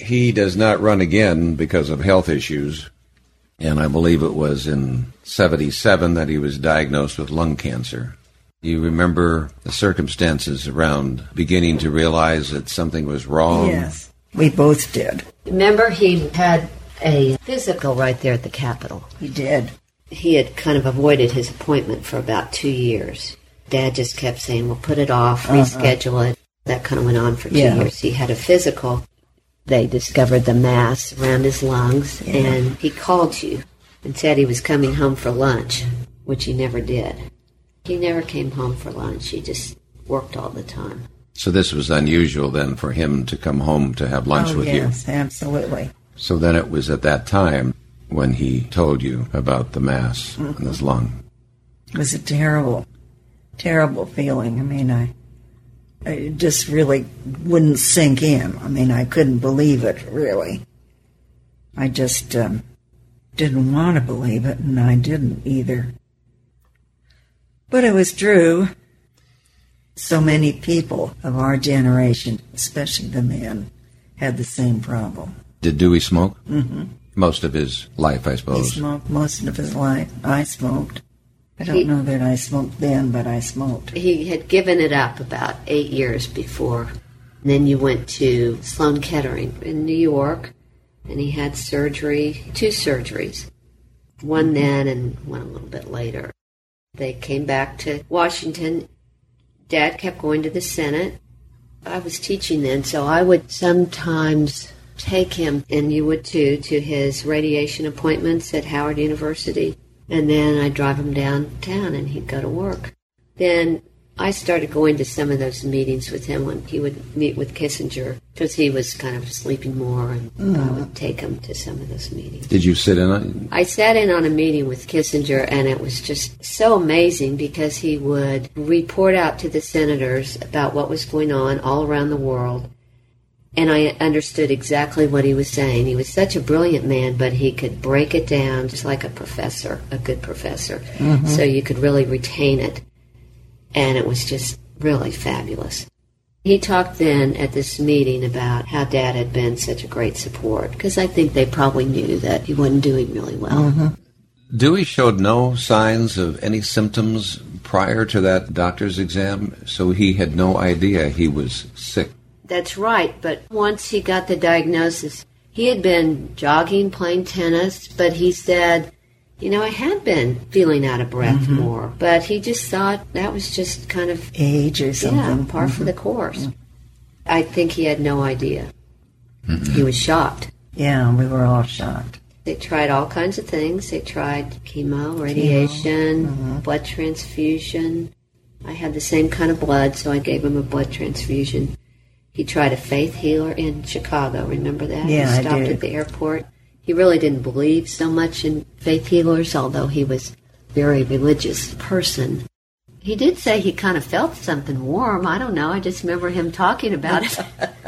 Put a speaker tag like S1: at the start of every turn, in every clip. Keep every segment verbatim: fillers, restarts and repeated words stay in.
S1: He does not run again because of health issues, and I believe it was in seventy-seven that he was diagnosed with lung cancer. You remember the circumstances around beginning to realize that something was wrong?
S2: Yes, we both did.
S3: Remember, he had a physical right there at the Capitol.
S2: He did.
S3: He had kind of avoided his appointment for about two years. Dad just kept saying, well, put it off, reschedule uh-huh. it. That kind of went on for two yeah. years. He had a physical. They discovered the mass around his lungs, yeah. and he called you and said he was coming home for lunch, which he never did. He never came home for lunch. He just worked all the time.
S1: So this was unusual then for him to come home to have lunch
S2: oh,
S1: with
S2: yes,
S1: you?
S2: Yes, absolutely.
S1: So then it was at that time when he told you about the mass mm-hmm. in his lung.
S2: It was a terrible, terrible feeling. I mean, I, it just really wouldn't sink in. I mean, I couldn't believe it, really. I just um, didn't want to believe it, and I didn't either. But it was true. So many people of our generation, especially the men, had the same problem.
S1: Did Dewey smoke?
S2: Mm-hmm.
S1: Most of his life, I suppose.
S2: He smoked most of his life. I smoked. I don't he, know that I smoked then, but I smoked.
S3: He had given it up about eight years before. And then you went to Sloan Kettering in New York, and he had surgery, two surgeries. One then and one a little bit later. They came back to Washington. Dad kept going to the Senate. I was teaching then, so I would sometimes take him, and you would too, to his radiation appointments at Howard University. And then I'd drive him downtown, and he'd go to work. Then I started going to some of those meetings with him when he would meet with Kissinger, because he was kind of sleeping more, and mm. I would take him to some of those meetings.
S1: Did you sit in on it?
S3: I sat in on a meeting with Kissinger, and it was just so amazing because he would report out to the senators about what was going on all around the world, and I understood exactly what he was saying. He was such a brilliant man, but he could break it down just like a professor, a good professor, mm-hmm. so you could really retain it. And it was just really fabulous. He talked then at this meeting about how Dad had been such a great support, because I think they probably knew that he wasn't doing really well.
S2: Mm-hmm.
S1: Dewey showed no signs of any symptoms prior to that doctor's exam, so he had no idea he was sick.
S3: That's right, but once he got the diagnosis, he had been jogging, playing tennis, but he said, you know, I had been feeling out of breath mm-hmm. more, but he just thought that was just kind of
S2: age or something.
S3: Yeah, par
S2: mm-hmm.
S3: for the course. Mm-hmm. I think he had no idea.
S1: Mm-hmm.
S3: He was shocked.
S2: Yeah, we were all shocked.
S3: They tried all kinds of things. They tried chemo, radiation, mm-hmm. blood transfusion. I had the same kind of blood, so I gave him a blood transfusion. He tried a faith healer in Chicago. Remember that?
S2: Yeah,
S3: he stopped
S2: I did.
S3: at the airport. He really didn't believe so much in faith healers, although he was a very religious person. He did say he kind of felt something warm. I don't know. I just remember him talking about it.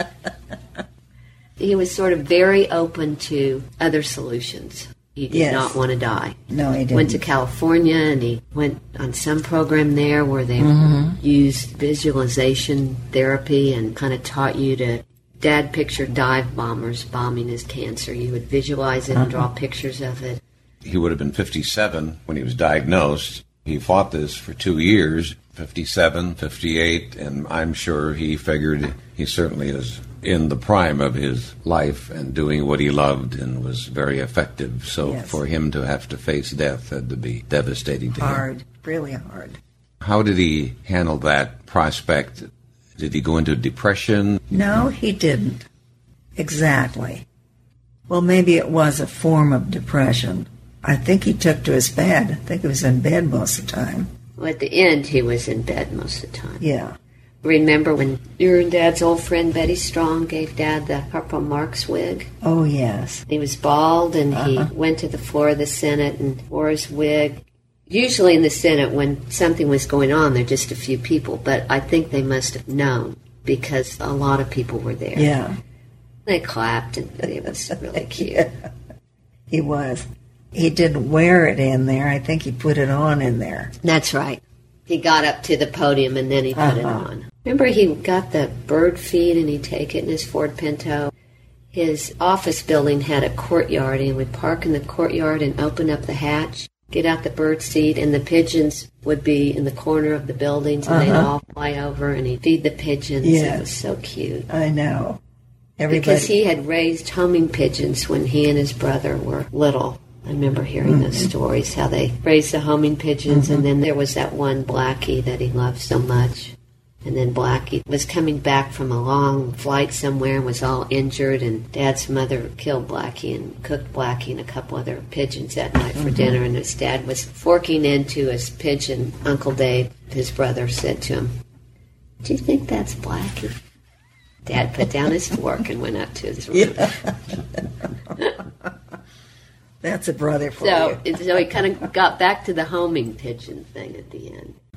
S3: He was sort of very open to other solutions. He did
S2: yes.
S3: not want to die.
S2: No, he didn't.
S3: Went to California, and he went on some program there where they mm-hmm. used visualization therapy and kind of taught you to... Dad pictured dive bombers bombing his cancer. You would visualize it uh-huh. and draw pictures of it.
S1: He would have been fifty-seven when he was diagnosed. He fought this for two years, fifty-seven, fifty-eight, and I'm sure he figured he certainly is in the prime of his life and doing what he loved and was very effective. So
S2: yes.
S1: for him to have to face death had to be devastating to
S2: hard,
S1: him.
S2: Hard, really hard.
S1: How did he handle that prospect? Did he go into depression?
S2: No, he didn't. Exactly. Well, maybe it was a form of depression. I think he took to his bed. I think he was in bed most of the time.
S3: Well, at the end, he was in bed most of the time.
S2: Yeah.
S3: Remember when your and Dad's old friend Betty Strong gave Dad the Purple Marks wig?
S2: Oh, yes.
S3: He was bald, and uh-huh. he went to the floor of the Senate and wore his wig. Usually in the Senate, when something was going on, there were just a few people, but I think they must have known because a lot of people were there.
S2: Yeah.
S3: They clapped, and it was really cute.
S2: Yeah. He was. He didn't wear it in there. I think he put it on in there.
S3: That's right. He got up to the podium, and then he put uh-huh. it on. Remember, he got the bird feed, and he'd take it in his Ford Pinto, his office building had a courtyard, and he would park in the courtyard and open up the hatch, get out the bird seed, and the pigeons would be in the corner of the buildings, and uh-huh. they'd all fly over, and he'd feed the pigeons.
S2: Yes.
S3: It was so cute.
S2: I know. Everybody.
S3: Because he had raised homing pigeons when he and his brother were little. I remember hearing mm-hmm. those stories, how they raised the homing pigeons, mm-hmm. and then there was that one Blackie that he loved so much. And then Blackie was coming back from a long flight somewhere and was all injured, and Dad's mother killed Blackie and cooked Blackie and a couple other pigeons that night for mm-hmm. dinner, and his dad was forking into his pigeon. Uncle Dave, his brother, said to him, "Do you think that's Blackie?" Dad put down his fork and went up to his room.
S2: Yeah. That's a brother for
S3: so,
S2: you.
S3: So he kind of got back to the homing pigeon thing at the end.